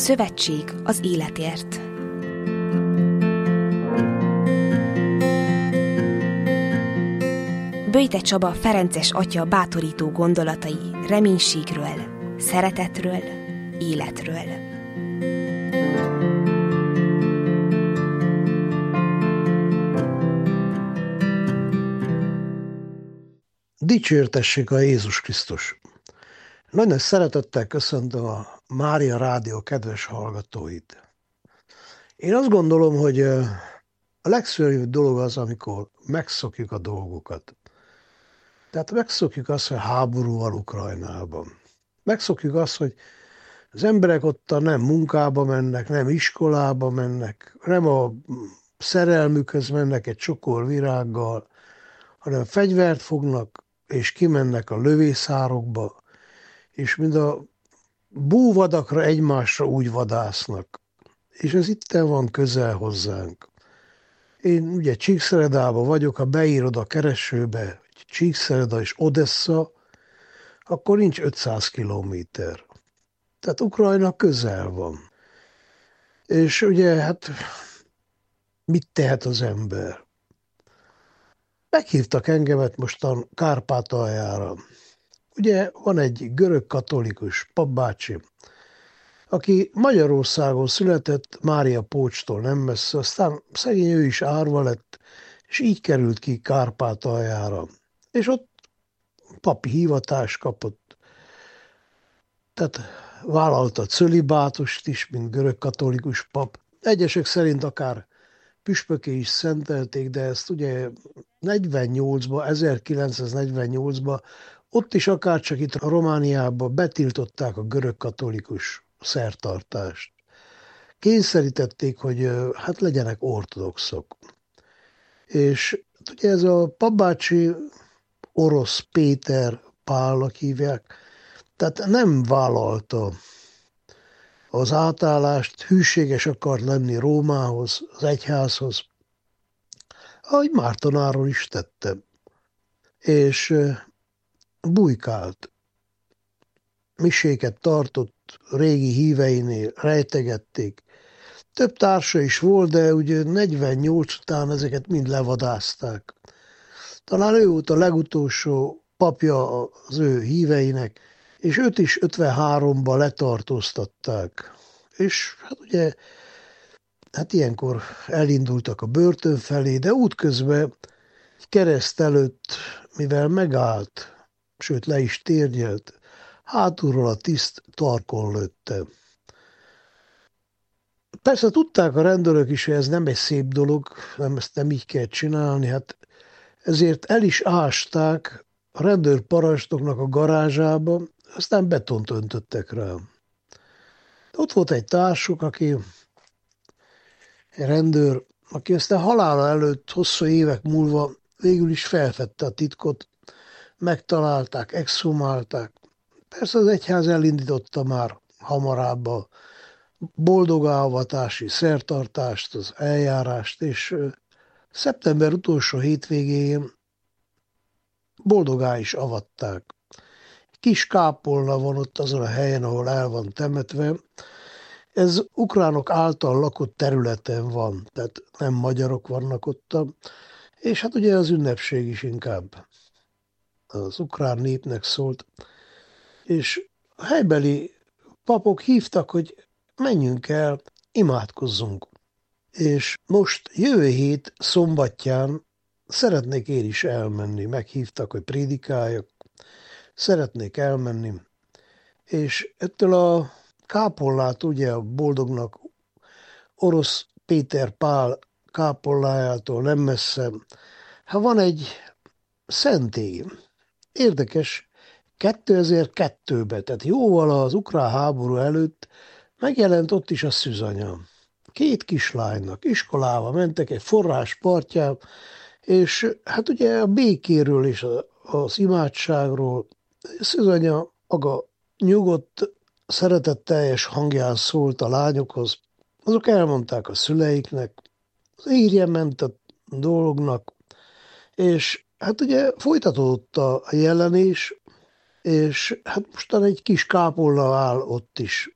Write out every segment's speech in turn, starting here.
Szövetség az életért. Böjte Csaba ferences atya bátorító gondolatai reménységről, szeretetről, életről. Dicsértessék a Jézus Krisztus! Nagyon szeretettel köszöntöm a Mária Rádió kedves hallgatóit. Én azt gondolom, hogy a legszörnyűbb dolog az, amikor megszokjuk a dolgokat. Tehát megszokjuk azt, hogy háború van Ukrajnában. Megszokjuk azt, hogy az emberek ott nem munkába mennek, nem iskolába mennek, nem a szerelmükhöz mennek egy csokor virággal, hanem fegyvert fognak, és kimennek a lövészárokba, és mind a búvadakra egymásra úgy vadásznak. És ez itten van közel hozzánk. Én ugye Csíkszeredában vagyok, ha beírod a keresőbe Csíkszereda és Odessa, akkor nincs 500 kilométer. Tehát Ukrajna közel van. És ugye, hát mit tehet az ember? Meghívtak engemet mostan Kárpátaljára. Ugye van egy görög katolikus papbácsi, aki Magyarországon született, Mária Pócstól nem messze, aztán szegény ő is árva lett, és így került ki Kárpátaljára. És ott papi hivatást kapott. Tehát vállalta cölibátust is, mint görög katolikus pap. Egyesek szerint akár püspöké is szentelték, de ezt ugye 1948-ban, ott is akárcsak itt a Romániában betiltották a görög katolikus szertartást. Kényszerítették, hogy hát legyenek ortodoxok. És ugye ez a papbácsi Orosz Péter Pálnak hívják, tehát nem vállalta az átállást, hűséges akart lenni Rómához, az egyházhoz, ahogy Mártonáron is tette. És bujkált, miséket tartott, régi híveinél rejtegették. Több társa is volt, de ugye 48 után ezeket mind levadázták. Talán ő volt a legutolsó papja az ő híveinek, és őt is 53-ban letartóztatták. És hát ugye, hát ilyenkor elindultak a börtön felé, de útközben kereszt előtt, mivel megállt, sőt le is térnyelt, hátulról a tiszt tarkon lőtte. Persze tudták a rendőrök is, hogy ez nem egy szép dolog, ezt nem így kell csinálni, hát ezért el is ásták a rendőrparancsnoknak a garázsába, aztán betont öntöttek rá. Ott volt egy társuk, egy rendőr, aki aztán halála előtt, hosszú évek múlva végül is felfedte a titkot, megtalálták, exhumálták. Persze az egyház elindította már hamarabb a boldogávatási szertartást, az eljárást, és szeptember utolsó hétvégén boldogá is avatták. Kis kápolna van ott azon a helyen, ahol el van temetve. Ez ukránok által lakott területen van, tehát nem magyarok vannak ott. És hát ugye az ünnepség is inkább az ukrán népnek szólt. És a helybeli papok hívtak, hogy menjünk el, imádkozzunk. És most jövő hét szombatján szeretnék én is elmenni. Meghívtak, hogy prédikáljak. Szeretnék elmenni. És ettől a kápolnát, ugye a boldognak Orosz Péter Pál kápolnájától nem messze, hát van egy szentély. Érdekes, 2002-ben, tehát jóval az ukrán háború előtt megjelent ott is a szűzanya. 2 kislánynak iskolába mentek egy forrás partján, és hát ugye a békéről és az imádságról szűzanya maga nyugodt, szeretetteljes hangján szólt a lányokhoz. Azok elmondták a szüleiknek, az írje ment a dolognak, és hát ugye folytatódott a jelenés, és hát mostan egy kis kápolna áll ott is.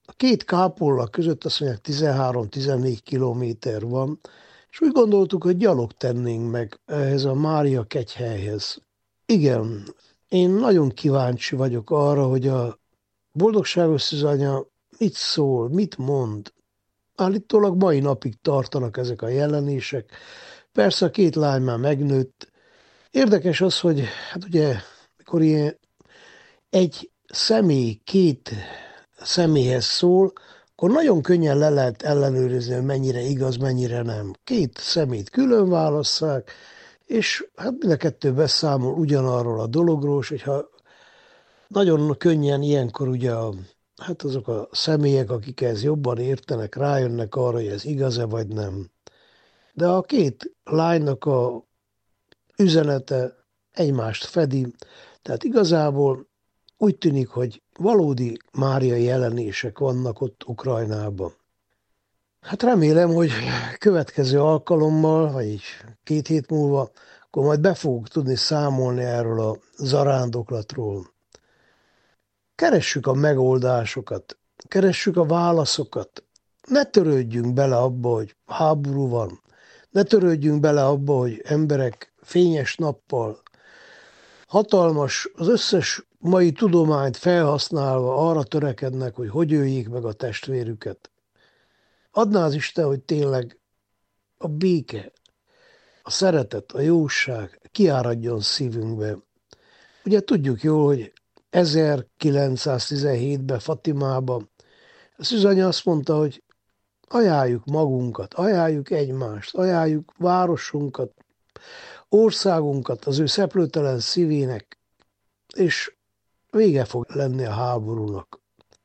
A két kápolna között azt mondják 13-14 kilométer van, és úgy gondoltuk, hogy gyalog tennénk meg ehhez a Mária kegyhelyhez. Igen, én nagyon kíváncsi vagyok arra, hogy a boldogságos Szűzanya mit szól, mit mond. Állítólag mai napig tartanak ezek a jelenések. Persze a két lány már megnőtt. Érdekes az, hogy hát ugye, mikor ilyen egy személy két személyhez szól, akkor nagyon könnyen le lehet ellenőrizni, hogy mennyire igaz, mennyire nem. Két szemét külön válasszák, és hát mind a kettő beszámol ugyanarról a dologról, és hogyha nagyon könnyen ilyenkor ugye hát azok a személyek, akik ezt jobban értenek, rájönnek arra, hogy ez igaz-e vagy nem. De a két lánynak a üzenete egymást fedi, tehát igazából úgy tűnik, hogy valódi Mária jelenések vannak ott Ukrajnában. Hát remélem, hogy következő alkalommal, vagy 2 hét múlva, akkor majd be fogok tudni számolni erről a zarándoklatról. Keressük a megoldásokat, keressük a válaszokat. Ne törődjünk bele abba, hogy háború van. Ne törődjünk bele abba, hogy emberek fényes nappal, hatalmas, az összes mai tudományt felhasználva arra törekednek, hogy öljék meg a testvérüket. Adná az Isten, hogy tényleg a béke, a szeretet, a jóság kiáradjon szívünkbe. Ugye tudjuk jól, hogy 1917-ben Fatimában a Szűzanya azt mondta, hogy ajánljuk magunkat, ajánljuk egymást, ajánljuk városunkat, országunkat az ő szeplőtelen szívének, és vége fog lenni a háborúnak.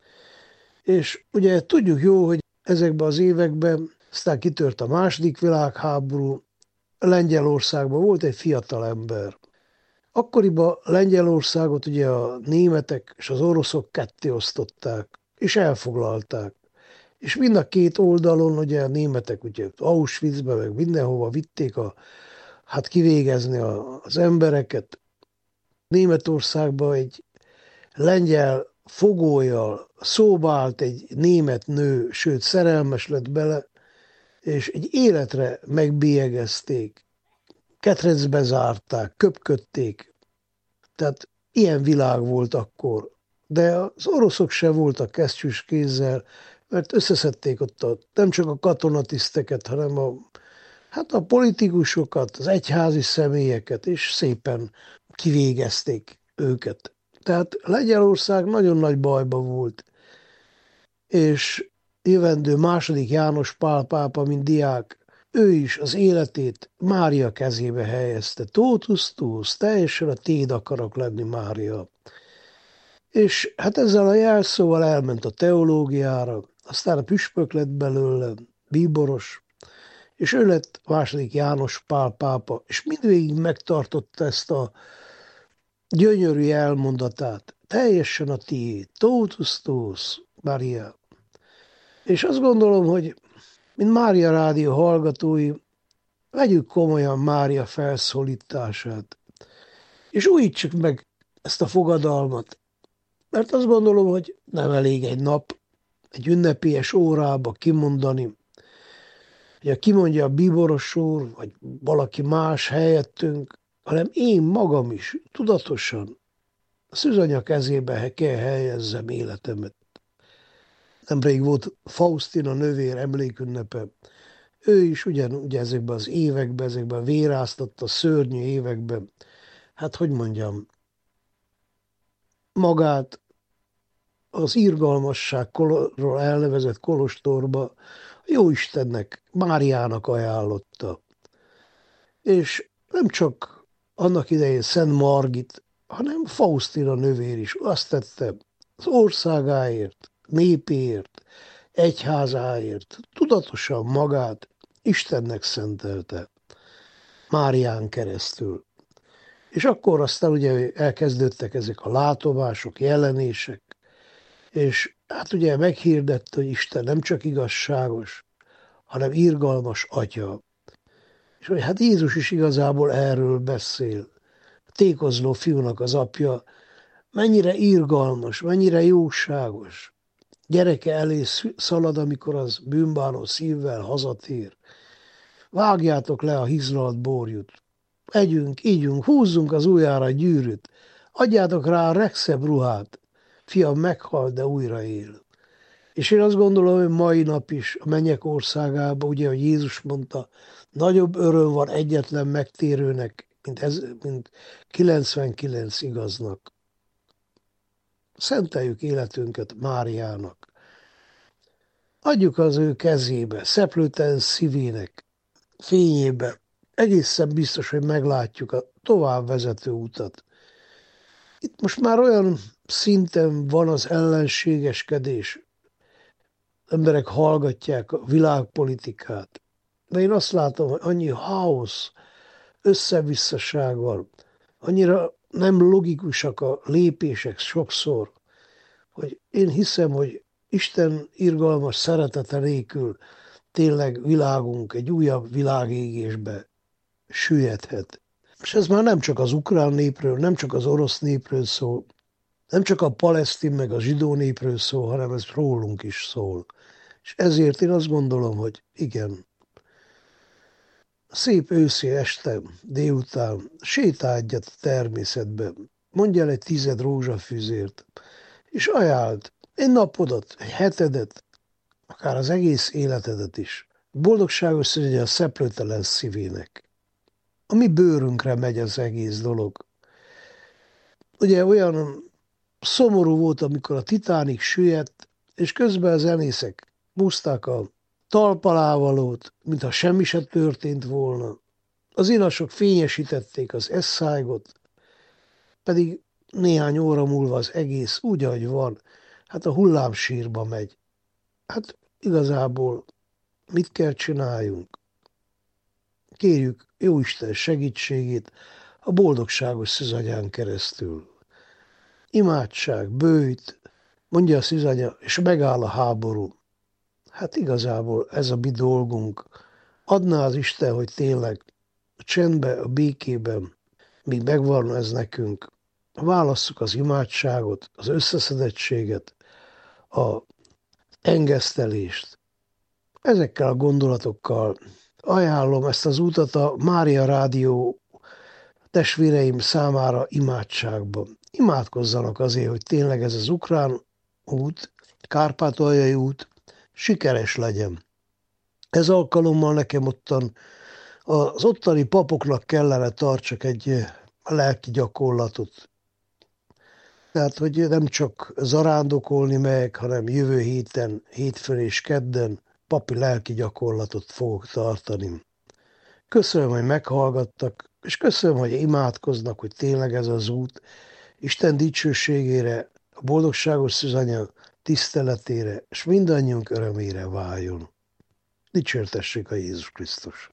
És ugye tudjuk jó, hogy ezekben az években aztán kitört a második világháború, Lengyelországban volt egy fiatal ember. Akkoriban Lengyelországot ugye a németek és az oroszok ketté osztották, és elfoglalták. És mind a két oldalon ugye a németek ugye Auschwitzbe, meg mindenhova vitték hát kivégezni az embereket. Németországban egy lengyel fogollyal szóba állt egy német nő, sőt szerelmes lett bele, és egy életre megbélyegezték, ketrecbe zárták, köpködték. Tehát ilyen világ volt akkor. De az oroszok se voltak kesztyűs kézzel, mert összeszedték ott nem csak a katonatiszteket, hanem hát a politikusokat, az egyházi személyeket, és szépen kivégezték őket. Tehát Lengyelország nagyon nagy bajba volt, és jövendő második János Pál pápa, mint diák, ő is az életét Mária kezébe helyezte. Totus tuus, teljesen a tiéd akarok lenni, Mária. És hát ezzel a jelszóval elment a teológiára, aztán a püspök lett belőle, bíboros, és ő lett második János Pál pápa, és mindvégig megtartotta ezt a gyönyörű elmondatát. Teljesen a tiéd, totus tuus, Mária. És azt gondolom, hogy mint Mária Rádió hallgatói, vegyük komolyan Mária felszólítását, és újítsuk meg ezt a fogadalmat, mert azt gondolom, hogy nem elég egy nap, egy ünnepélyes órába kimondani, hogy kimondja a bíboros úr, vagy valaki más helyettünk, hanem én magam is tudatosan a Szűzanya kezébe kell helyezzem életemet. Nemrég volt Faustina nővér emlékünnepe. Ő is ugye ezekben az években, ezekben a véráztatta szörnyű években, hát hogy mondjam, magát az irgalmasságról elnevezett kolostorba Jóistennek, Máriának ajánlotta. És nem csak annak idején Szent Margit, hanem Faustina nővér is azt tette az országáért, népéért, egyházáért, tudatosan magát Istennek szentelte, Márián keresztül. És akkor aztán ugye elkezdődtek ezek a látomások, jelenések, és hát ugye meghirdette, hogy Isten nem csak igazságos, hanem irgalmas atya. És hogy hát Jézus is igazából erről beszél. A tékozló fiúnak az apja mennyire irgalmas, mennyire jóságos. gyereke elé szalad, amikor az bűnbánó szívvel hazatér. Vágjátok le a hizlalt borjút. Együnk, ígyunk, húzzunk az ujjára gyűrűt. Adjátok rá a legszebb ruhát. Fiam meghalt, de újra él. És én azt gondolom, hogy mai nap is a mennyek országában, ugye, hogy Jézus mondta, nagyobb öröm van egyetlen megtérőnek, mint 99 igaznak. Szenteljük életünket Máriának. Adjuk az ő kezébe, szeplőtelen szívének, fényébe. Egészen biztos, hogy meglátjuk a tovább vezető utat. Itt most már olyan szinten van az ellenségeskedés, emberek hallgatják a világpolitikát, de én azt látom, hogy annyi háosz, összevisszaság van, annyira nem logikusak a lépések sokszor, hogy én hiszem, hogy Isten irgalmas szeretete nélkül tényleg világunk egy újabb világégésbe süllyedhet. És ez már nem csak az ukrán népről, nem csak az orosz népről szól, nem csak a palesztin meg a zsidó népről szól, hanem ez rólunk is szól. És ezért én azt gondolom, hogy igen, szép őszi este, délután sétálj egyet a természetben, mondj el egy 10 rózsafűzért, és ajánld egy napodat, egy hetedet, akár az egész életedet is. Boldogságos szívje a szeplőtelen szívének. A mi bőrünkre megy az egész dolog. Ugye olyan szomorú volt, amikor a Titanic süllyedt, és közben a zenészek húzták a talpalávalót, mintha semmi se történt volna. Az inasok fényesítették az Eszájgot, pedig néhány óra múlva az egész úgy, ahogy van, hát a hullámsírba megy. Hát igazából mit kell csináljunk? Kérjük Jóisten segítségét a boldogságos szűzanyán keresztül. Imádság, bőjt, mondja a szűzanya, és megáll a háború. Hát igazából ez a mi dolgunk. Adná az Isten, hogy tényleg a csendben, a békében, míg megvan ez nekünk, válasszuk az imádságot, az összeszedettséget, a engesztelést. Ezekkel a gondolatokkal ajánlom ezt az utat a Mária Rádió testvéreim számára imádságban. Imádkozzanak azért, hogy tényleg ez az ukrán út, kárpátaljai út sikeres legyen. Ez alkalommal nekem az ottani papoknak kellene tartsak egy lelki gyakorlatot. Tehát, hogy nem csak zarándokolni meg, hanem jövő héten, hétfőn és kedden papi lelki gyakorlatot fogok tartani. Köszönöm, hogy meghallgattak, és köszönöm, hogy imádkoznak, hogy tényleg ez az út Isten dicsőségére, a boldogságos szűzanya tiszteletére, és mindannyiunk örömére váljon. Dicsértessék a Jézus Krisztus!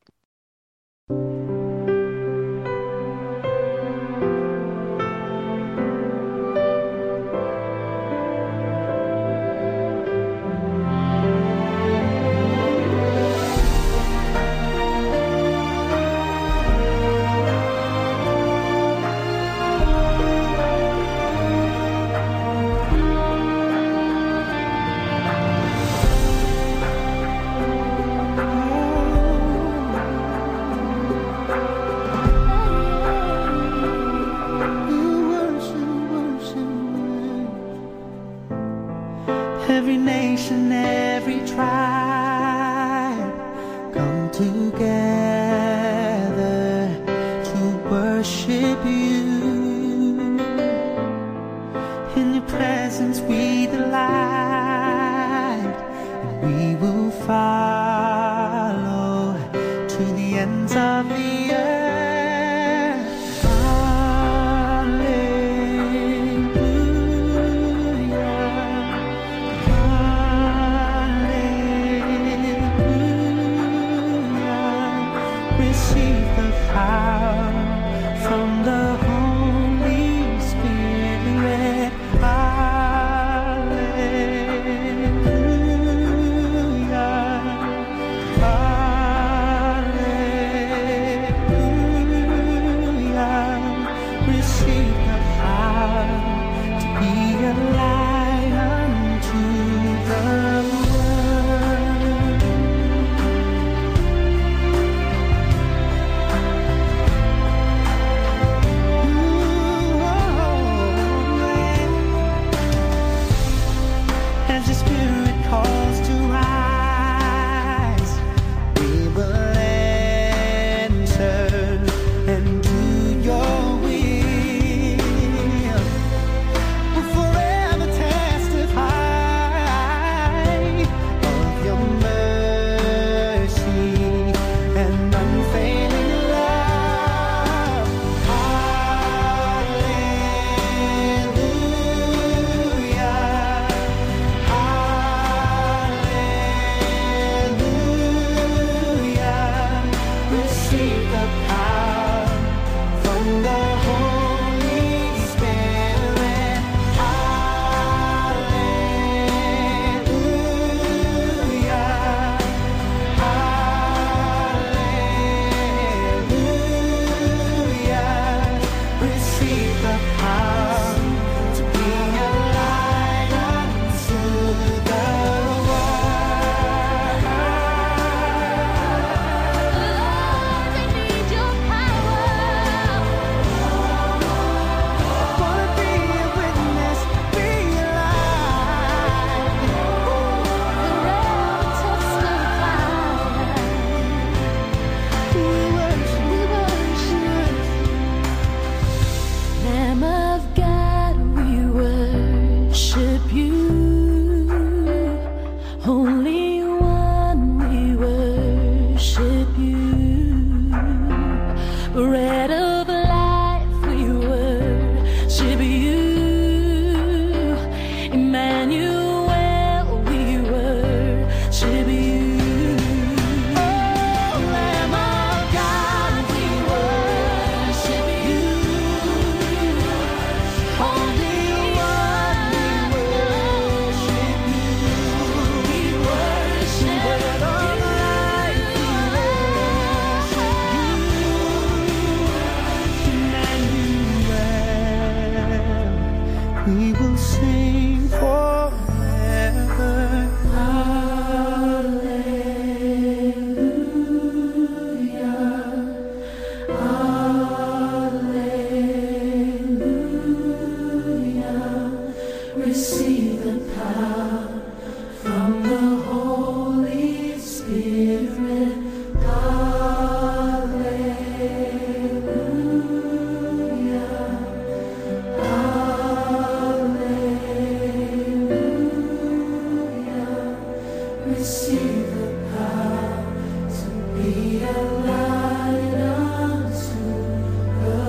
Every nation, every tribe come together to worship you. In your presence we delight, and we will follow to the ends of the earth. Receive the power to be a light unto the We will sing forever. Receive the power from the Holy Spirit. Hallelujah. Hallelujah. Receive the power to be a light unto the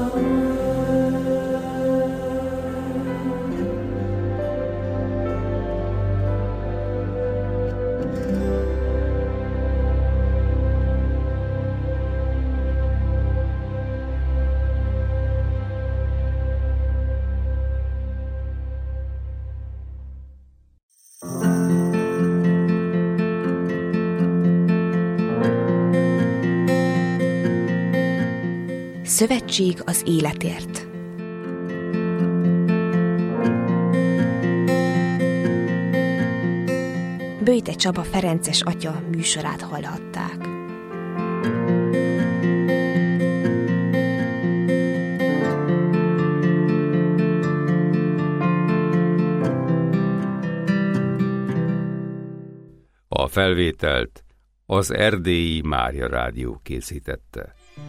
Szövetség az életért. Böjte Csaba ferences atya műsorát hallhatták. A felvételt az Erdélyi Mária Rádió készítette.